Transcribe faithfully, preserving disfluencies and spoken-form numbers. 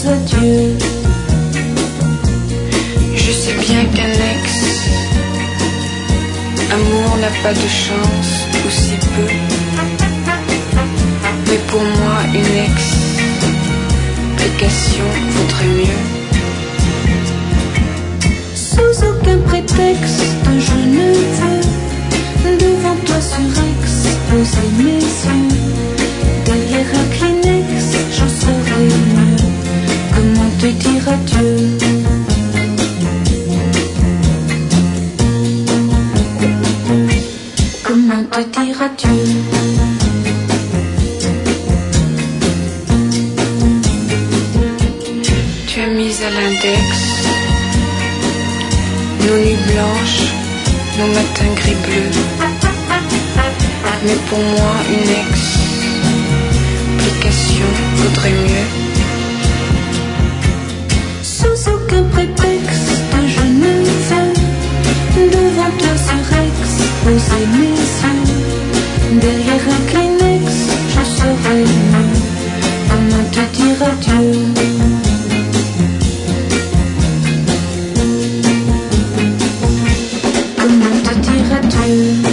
adieux. Je sais bien qu'un ex amour n'a pas de chance, ou si peu. Mais pour moi, une explication vaudrait mieux. Sous aucun prétexte, je ne veux devant toi sur Aix poser mes yeux. Derrière un Kleenex, j'en saurais mieux. Comment te dire adieu? Comment te dire adieu? Tu as mis à l'index nos nuits blanches, nos matins gris bleus. Mais pour moi, une explication vaudrait mieux. Sous aucun prétexte, je ne veux devant toi sur Aix poser mes yeux. Derrière un Kleenex, je saurais mieux. Comment te dire adieu? Comment te dire adieu?